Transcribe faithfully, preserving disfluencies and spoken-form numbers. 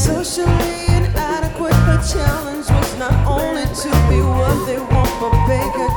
Socially inadequate, the challenge was not only to be what they want, but bigger